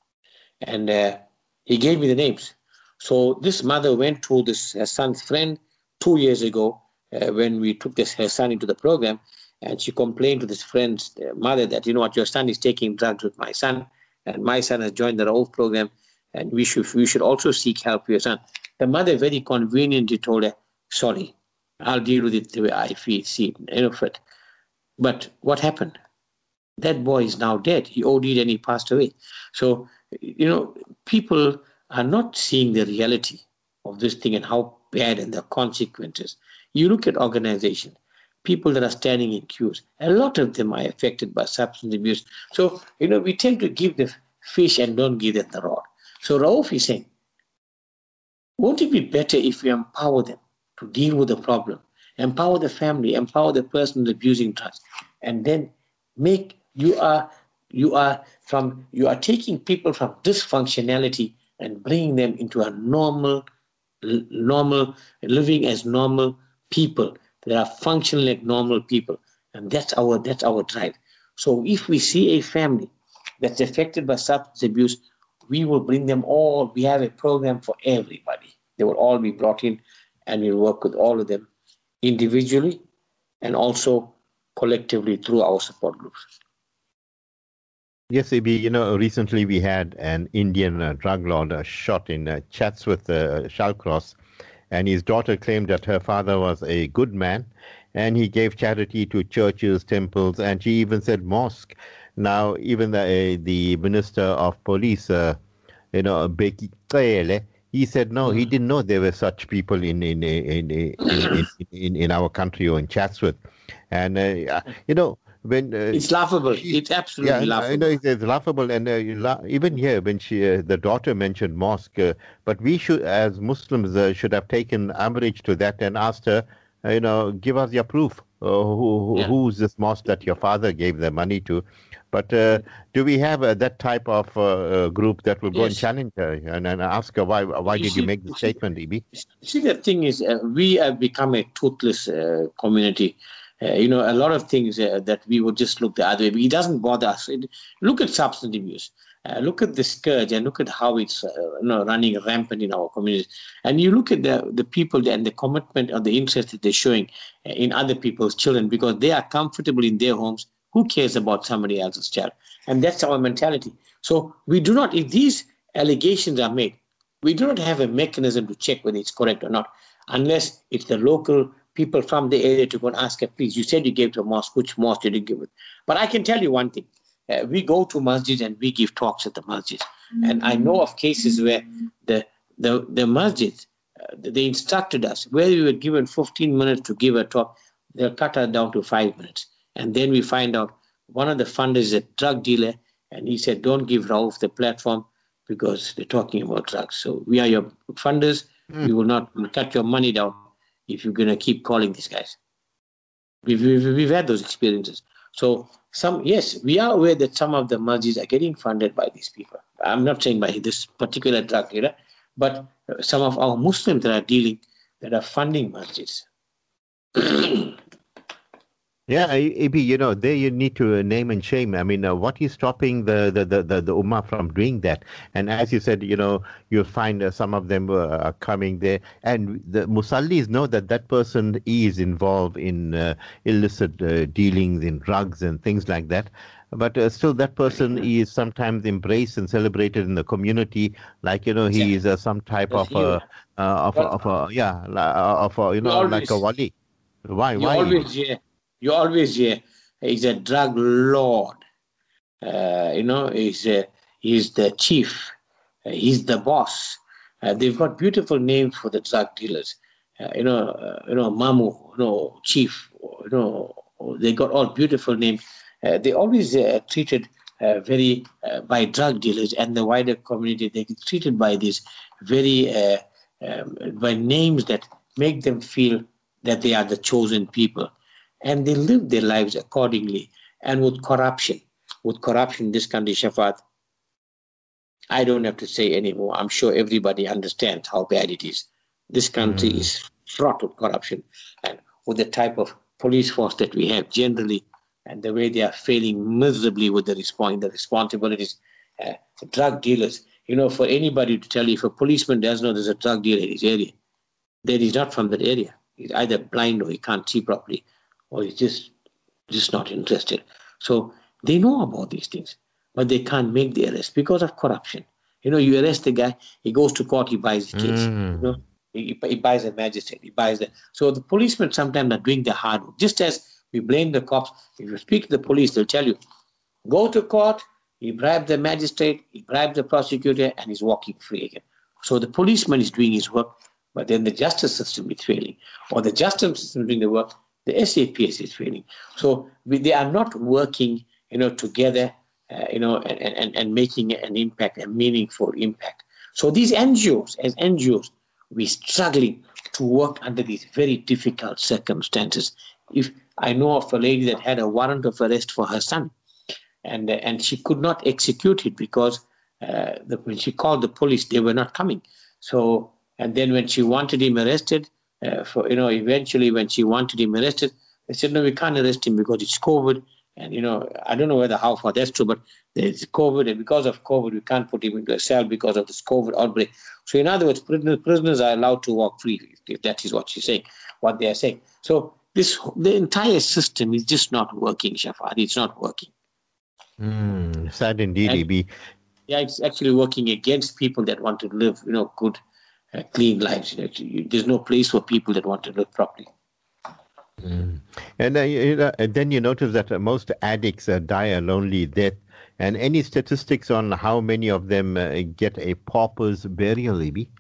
And uh, he gave me the names. So this mother went to this her son's friend two years ago uh, when we took this her son into the program, and she complained to this friend's mother that, you know what, your son is taking drugs with my son, and my son has joined the Rauf program, and we should we should also seek help for your son. The mother very conveniently told her, sorry, I'll deal with it the way I feel, see, you know, fit. But what happened? That boy is now dead. He O D'd and he passed away. So, you know, people are not seeing the reality of this thing and how bad and the consequences. You look at organizations, people that are standing in queues, a lot of them are affected by substance abuse. So, you know, we tend to give the fish and don't give them the rod. So Rauf is saying, won't it be better if we empower them to deal with the problem, empower the family, empower the person abusing drugs, and then make, you are, you are from, you are taking people from dysfunctionality and bringing them into a normal, normal, living as normal people. They are functioning like normal people. And that's our, that's our drive. So if we see a family that's affected by substance abuse, we will bring them all. We have a program for everybody. They will all be brought in, and we'll work with all of them individually and also collectively through our support groups. Yes, A B, you know, recently we had an Indian uh, drug lord uh, shot in uh, Chatsworth, uh, Shallcross, and his daughter claimed that her father was a good man, and he gave charity to churches, temples, and she even said mosque. Now, even the uh, the Minister of Police, uh, you know, Beki Kaele, he said no, he didn't know there were such people in in in in in, in, in our country or in Chatsworth, and uh, you know. When, uh, it's laughable. She, it's absolutely yeah, laughable. I know it's, it's laughable, and uh, la- even here when she, uh, the daughter mentioned mosque, uh, but we should, as Muslims, uh, should have taken umbrage to that and asked her, uh, you know, give us your proof. Uh, who, who yeah. Who's this mosque that your father gave the money to? But uh, do we have uh, that type of uh, group that will go yes. and challenge her and, and ask her why? Why you did see, you make the statement, E B? See, the thing is, uh, we have become a toothless uh, community. Uh, you know, a lot of things uh, that we would just look the other way. It doesn't bother us. It, look at substance abuse. Uh, look at the scourge and look at how it's uh, you know, running rampant in our communities. And you look at the, the people and the commitment or the interest that they're showing in other people's children because they are comfortable in their homes. Who cares about somebody else's child? And that's our mentality. So we do not, if these allegations are made, we do not have a mechanism to check whether it's correct or not, unless it's the local people from the area to go and ask her, please, you said you gave to a mosque, which mosque did you give it? But I can tell you one thing. Uh, we go to masjids and we give talks at the masjid. Mm-hmm. And I know of cases where the the, the masjid, uh, they instructed us, where we were given fifteen minutes to give a talk, they'll cut us down to five minutes. And then we find out one of the funders is a drug dealer, and he said, don't give Rauf the platform because they're talking about drugs. So we are your funders. Mm. We will not we'll cut your money down if you're going to keep calling these guys. We've, we've, we've had those experiences. So some, yes, we are aware that some of the masjids are getting funded by these people. I'm not saying by this particular drug dealer, but some of our Muslims that are dealing, that are funding masjids. Yeah, A B, you know, there you need to uh, name and shame. I mean, uh, what is stopping the, the, the, the, the Ummah from doing that? And as you said, you know, you'll find uh, some of them uh, are coming there. And the Musallis know that that person is involved in uh, illicit uh, dealings in drugs and things like that. But uh, still, that person is sometimes embraced and celebrated in the community, like, you know, he is uh, some type of a, uh, of, a, of a, yeah, of a, you know, always, like a wali. Why? You Why? always, yeah. You always hear he's a drug lord. Uh, you know, he's a, he's the chief. Uh, he's the boss. Uh, they've got beautiful names for the drug dealers. Uh, you know, uh, you know, Mamu, you know, chief. You know, they got all beautiful names. Uh, they always uh, treated uh, very uh, by drug dealers and the wider community. They get treated by these very uh, um, by names that make them feel that they are the chosen people. And they live their lives accordingly. And with corruption, with corruption in this country, Shafat, I don't have to say anymore. I'm sure everybody understands how bad it is. This country mm. is fraught with corruption. And with the type of police force that we have generally, and the way they are failing miserably with the, respons- the responsibilities, uh, drug dealers. You know, for anybody to tell you, if a policeman doesn't know there's a drug dealer in his area, then he's not from that area. He's either blind or he can't see properly, or he's just just not interested. So they know about these things, but they can't make the arrest because of corruption. You know, you arrest the guy, he goes to court, he buys the case. Mm. You know, he, he buys a magistrate, he buys the... So the policemen sometimes are doing the hard work. Just as we blame the cops, if you speak to the police, they'll tell you, go to court, he bribed the magistrate, he bribed the prosecutor, and he's walking free again. So the policeman is doing his work, but then the justice system is failing. Or the justice system is doing the work, the S A P S is failing. So we, they are not working, you know, together, uh, you know, and, and, and making an impact, a meaningful impact. So these N G Os, as N G Os, we're struggling to work under these very difficult circumstances. If I know of a lady that had a warrant of arrest for her son, and uh, and she could not execute it because uh, the, when she called the police, they were not coming. So, and then when she wanted him arrested, Uh, for, you know, eventually when she wanted him arrested, they said, no, we can't arrest him because it's COVID. And, you know, I don't know whether how far that's true, but there's COVID. And because of COVID, we can't put him into a cell because of this COVID outbreak. So in other words, prisoners, prisoners are allowed to walk free, if that is what she's saying, what they are saying. So this the entire system is just not working, Shafat. It's not working. Mm, sad indeed, and, E B. Yeah, it's actually working against people that want to live, you know, good, Uh, clean lives. There's no place for people that want to live properly. Mm. And, uh, you know, and then you notice that uh, most addicts uh, die a lonely death. And any statistics on how many of them uh, get a pauper's burial, E B?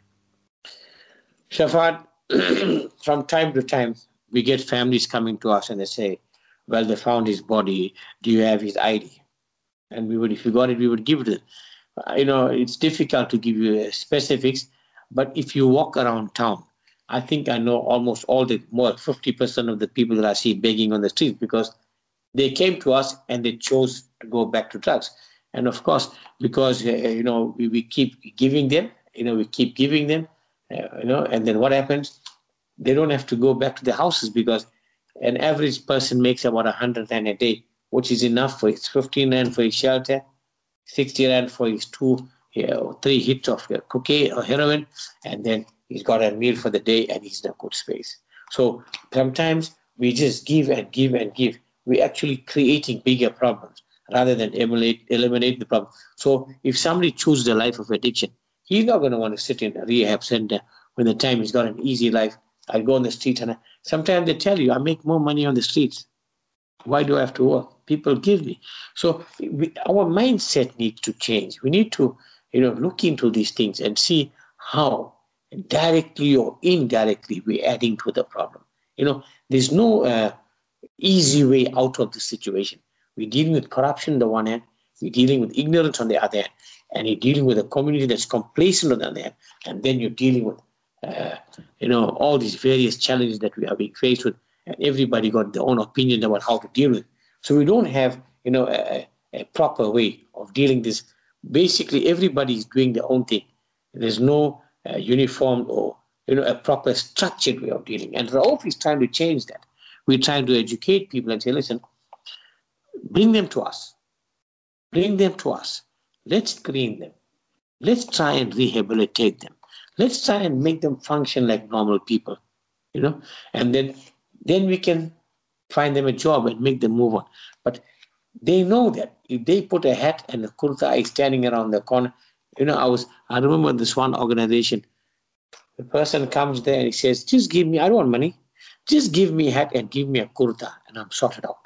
Shafat, from time to time, we get families coming to us and they say, well, they found his body. Do you have his I D? And we would, if you got it, we would give it. Uh, you know, it's difficult to give you uh, specifics. But if you walk around town, I think I know almost all the more fifty percent of the people that I see begging on the streets because they came to us and they chose to go back to drugs. And of course, because, uh, you know, we, we keep giving them, you know, we keep giving them, uh, you know, and then what happens? They don't have to go back to their houses because an average person makes about one hundred rand a day, which is enough for his fifteen rand for his shelter, sixty rand for his two, you know, three hits of cocaine or heroin, and then he's got a meal for the day and he's in a good space. So sometimes we just give and give and give. We're actually creating bigger problems rather than eliminate, eliminate the problem. So if somebody chooses the life of addiction, he's not going to want to sit in a rehab center when the time he's got an easy life. I go on the street and I, sometimes they tell you, I make more money on the streets. Why do I have to work? People give me. So we, our mindset needs to change. We need to, you know, look into these things and see how directly or indirectly we're adding to the problem. You know, there's no uh, easy way out of the situation. We're dealing with corruption on the one hand, we're dealing with ignorance on the other hand, and you're dealing with a community that's complacent on the other hand, and then you're dealing with, uh, you know, all these various challenges that we are being faced with, and everybody got their own opinion about how to deal with it. So we don't have, you know, a, a proper way of dealing this. Basically, everybody is doing their own thing. There's no uh, uniform or, you know, a proper structured way of dealing. And Rauf is trying to change that. We're trying to educate people and say, listen, bring them to us. Bring them to us. Let's screen them. Let's try and rehabilitate them. Let's try and make them function like normal people, you know, and then then we can find them a job and make them move on. But they know that if they put a hat and a kurta standing around the corner, you know, I was, I remember this one organization, the person comes there and he says, just give me, I don't want money, just give me a hat and give me a kurta and I'm sorted out.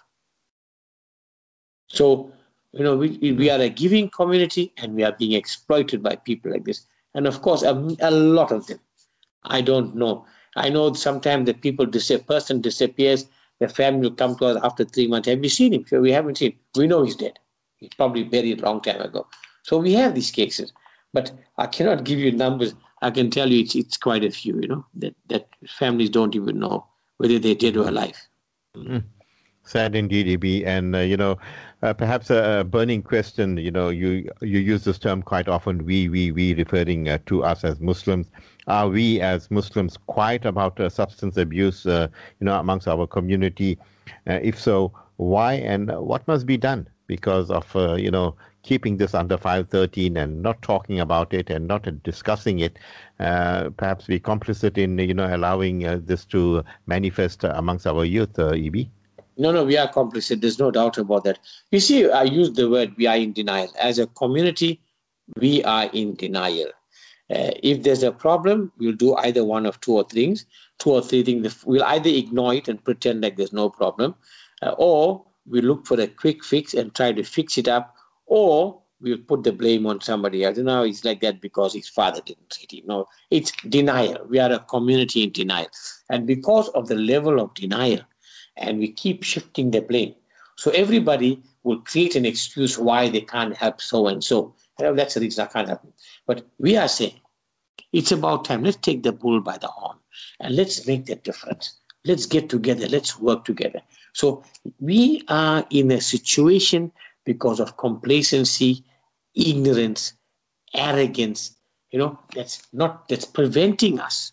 So, you know, we, we are a giving community and we are being exploited by people like this. And of course, a, a lot of them, I don't know. I know sometimes the people, a person disappears, the family will come to us after three months. Have you seen him? So we haven't seen him. We know he's dead. He's probably buried a long time ago. So we have these cases. But I cannot give you numbers. I can tell you it's, it's quite a few, you know, that, that families don't even know whether they're dead or alive. Mm. Sad indeed, E B. And, uh, you know, uh, perhaps a, a burning question, you know, you you use this term quite often, we, we, we, referring uh, to us as Muslims. Are we as Muslims quiet about uh, substance abuse, uh, you know, amongst our community? Uh, if so, why and what must be done? Because of, uh, you know, keeping this under five thirteen and not talking about it and not discussing it, uh, perhaps we complicit in, you know, allowing uh, this to manifest uh, amongst our youth, uh, E B? No, no, we are complicit. There's no doubt about that. You see, I use the word we are in denial. As a community, we are in denial. Uh, if there's a problem, we'll do either one of two or things, two or three things. We'll either ignore it and pretend like there's no problem, uh, or we'll look for a quick fix and try to fix it up, or we'll put the blame on somebody else. You know, it's like that because his father didn't treat him. No, it's denial. We are a community in denial. And because of the level of denial, and we keep shifting the blame, so everybody will create an excuse why they can't help so-and-so. You know, that's the reason I can't help them. But we are saying, it's about time. Let's take the bull by the horn and let's make that difference. Let's get together. Let's work together. So we are in a situation because of complacency, ignorance, arrogance, you know, that's not, that's preventing us,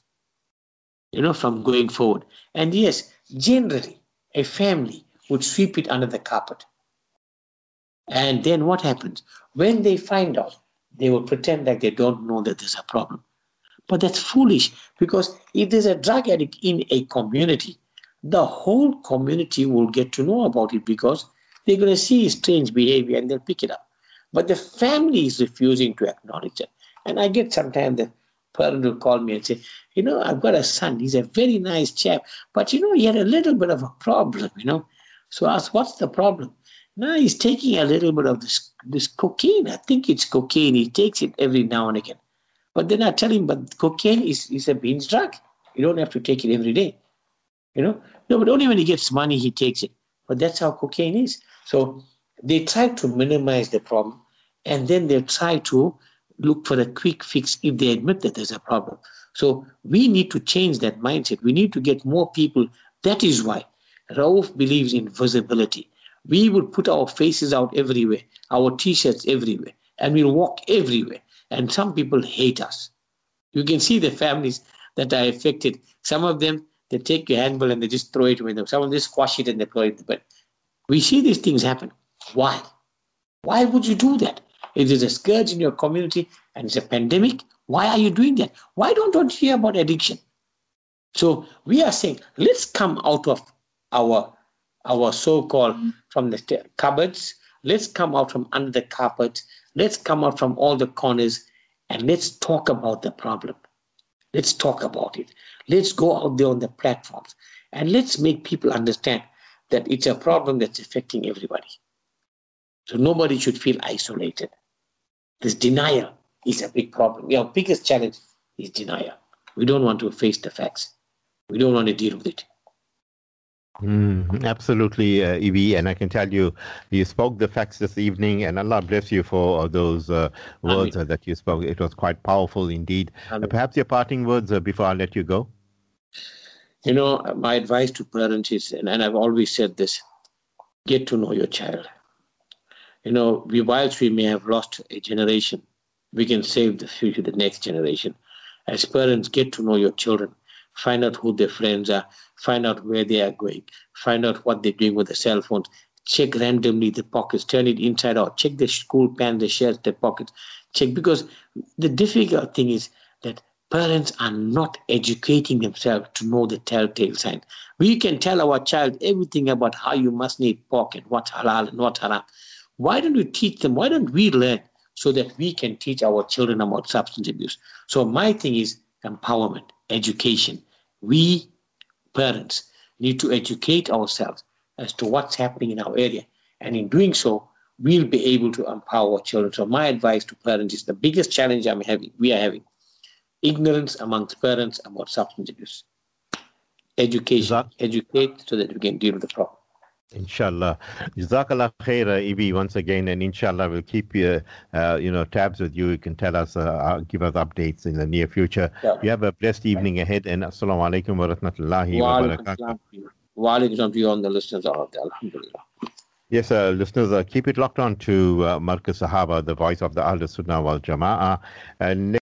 you know, from going forward. And yes, generally, a family would sweep it under the carpet. And then what happens? When they find out, they will pretend like they don't know that there's a problem. But that's foolish, because if there's a drug addict in a community, the whole community will get to know about it because they're going to see strange behavior and they'll pick it up. But the family is refusing to acknowledge it. And I get sometimes the parent will call me and say, you know, I've got a son. He's a very nice chap. But, you know, he had a little bit of a problem, you know. So I asked, what's the problem? Now he's taking a little bit of this, this cocaine. I think it's cocaine. He takes it every now and again. But then I tell him, but cocaine is, is a binge drug. You don't have to take it every day. You know? No, but only when he gets money, he takes it. But that's how cocaine is. So they try to minimize the problem, and then they try to look for a quick fix if they admit that there's a problem. So we need to change that mindset. We need to get more people. That is why Rauf believes in visibility. We will put our faces out everywhere, our T-shirts everywhere, and we'll walk everywhere. And some people hate us. You can see the families that are affected. Some of them, they take your handball and they just throw it away. Someone just squash it and they throw it. But we see these things happen. Why? Why would you do that? It is a scourge in your community and it's a pandemic. Why are you doing that? Why don't you hear about addiction? So we are saying, let's come out of our, our so-called from the cupboards. Let's come out from under the carpet. Let's come out from all the corners and let's talk about the problem. Let's talk about it. Let's go out there on the platforms and let's make people understand that it's a problem that's affecting everybody. So nobody should feel isolated. This denial is a big problem. Our biggest challenge is denial. We don't want to face the facts. We don't want to deal with it. Mm, absolutely, uh, Ibi, and I can tell you, you spoke the facts this evening, and Allah bless you for those uh, words uh, that you spoke. It was quite powerful indeed. Uh, perhaps your parting words uh, before I let you go. You know, my advice to parents is, and, and I've always said this, get to know your child. You know, we, whilst we may have lost a generation, we can save the future, the next generation. As parents, get to know your children. Find out who their friends are. Find out where they are going. Find out what they're doing with the cell phones. Check randomly the pockets. Turn it inside out. Check the school pen, the shirts, the pockets. Check, because the difficult thing is that parents are not educating themselves to know the telltale sign. We can tell our child everything about how you must eat pork and what's halal and what's haram. Why don't we teach them? Why don't we learn so that we can teach our children about substance abuse? So my thing is empowerment, education. We, parents, need to educate ourselves as to what's happening in our area. And in doing so, we'll be able to empower our children. So my advice to parents is the biggest challenge I'm having, we are having, ignorance amongst parents about substance abuse. Education, educate so that we can deal with the problem. Inshallah. Jazakallah khair, Ibi, once again, and inshallah we'll keep uh, uh, you know, tabs with you. You can tell us, uh, give us updates in the near future. Yeah. You have a blessed evening ahead, and assalamu alaikum wa rahmatullahi wa barakatuh. Wa alaikum salam to you on the listeners out there. Alhamdulillah. Yes, uh, listeners, uh, keep it locked on to uh, Markaz Sahaba, the voice of the Ahl Sunnah wal Jama'ah. And